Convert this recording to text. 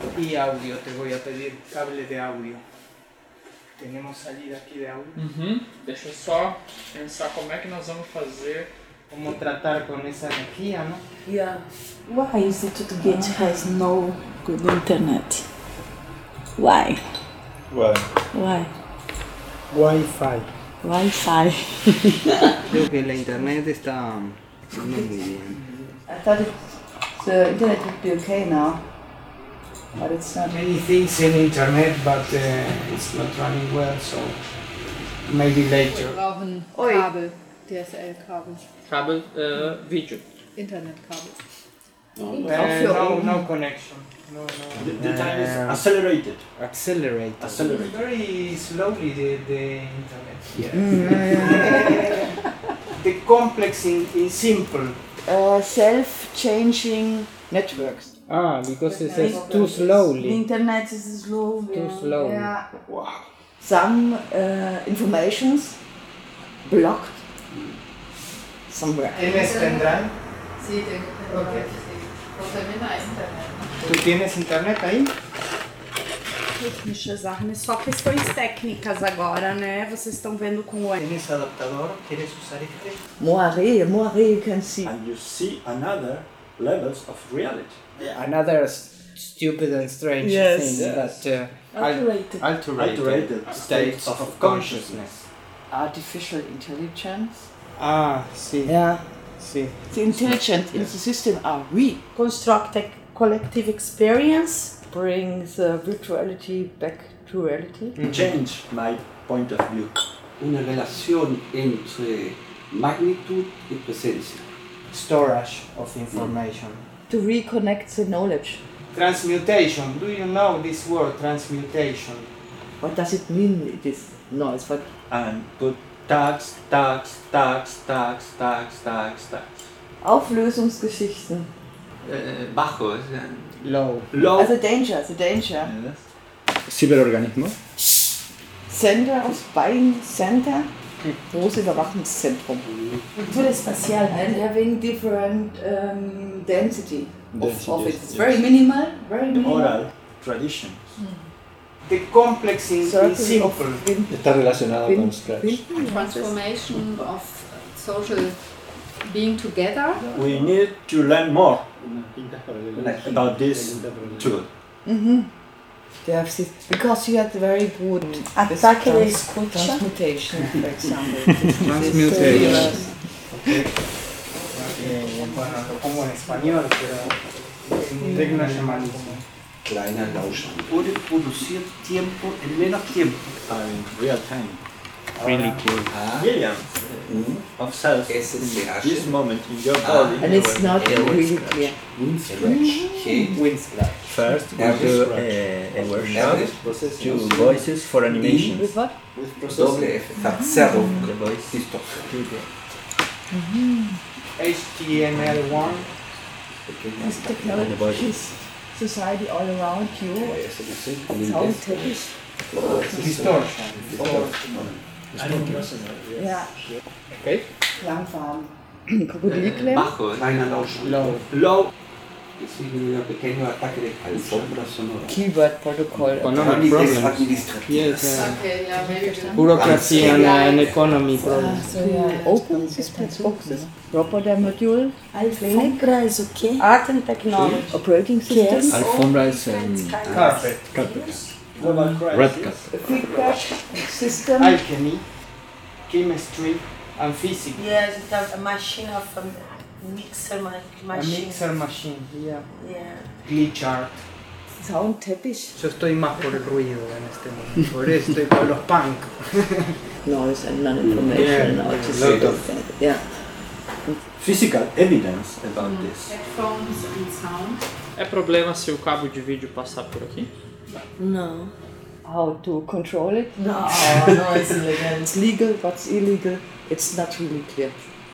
Y audio, te voy a pedir cable de audio. Tenemos salida aqui de audio. Deixa eu só pensar como é que nós vamos fazer. Como tratar con esa energía, ¿no? Yeah. Why is it that Gate has no good internet? Why? Why? Wi-Fi. Wi-Fi. Creo que la internet está no muy bien. I thought the internet would be okay now, but it's not. Many things in internet, but it's not running well, so maybe later. Wir brauchen Oi. Kabel, DSL-Kabel, Cabo vídeo. Internetkabel. No connection. No. The time is accelerated. Accelerate. Accelerate. Very slowly the internet here. The complex in simple. Self-changing networks. Because it says too The slowly. internet is slow. Too slow. Yeah. Wow. Some informations blocked somewhere. ¿Tienes pendrive? Sí, tengo Ok. Pero también hay internet. ¿Tú tienes internet aí? Technische Sachen, é só questões técnicas agora, né? Vocês estão vendo com o ¿Tienes adaptador? ¿Quieres usar este? Moiré, you can see. And you see another levels of reality. Another stupid and strange Yes. thing, Yes. but Alterated. Alterated states of consciousness. Artificial intelligence. Sí. Yeah. Sí. The intelligence in the system are we. Construct a collective experience. Bring the virtuality back to reality. Change my point of view. Una relación entre magnitud y presencia. Storage of information. To reconnect the knowledge. Transmutation. Do you know this word, transmutation? What does it mean, this noise? What? And put tags. Auflösungsgeschichten. Bajo. Low. Low. The danger. Cyberorganismo. Center of Buying Center. Große Überwachungszentrum. Cultura espacial, And né? having different density of it. It's very minimal. Oral tradition. The complex in Circle simple. of wind. Está relacionado con Scratch. Transformation of social being together. We need to learn more about this tool. They have this, because you had very good Ataque da escucha. transmutation, for example. Transmutation. Bueno, lo pongo en español, pero en inglés no es malísimo. Kleiner Lauscher. Wurde produziert Tiempo en menos tiempo. In real time. Really cute. Millions of cells in SSH. this moment in your body. And it's not really clear. Windscratch. First, we do a workshop, two voices for animation. With what? Doble F. Verzerrung. The voice. Distortion. HTML1. This technology is society all around you. Sound tapes. Distortion. Ja. Okay. Klangfarben. Krokodilklemm. Bajo. Kleiner Lauscher. Low. Low. Significa pequeño ataque de alfombra sonora. Keyword protocol. Economic problems. Administrativo. Yes. Okay, yeah, maybe. Bureaucracy and economy So problems. you open systems boxes. Roboter module. Alfombra is okay. Art and technology. Operating systems. Alfombra is Carpet. red cat. Feedback system. Alchemy. Chemistry and physics. Yes, it has a machine of a mixer A machine. mixer machine. Yeah. Yeah. Glitch art. Sound Teppich. Yo estoy más por el ruido en este momento. Por eso estoy por los punk. Noise and non-information. Yeah, all this lot sort of- thing. Yeah. Physical evidence about this. Headphones and sound. É problema se o cabo de vídeo passar por aqui? No. How to control it? No, no, it's illegal. It's legal, what's illegal? It's not really clear.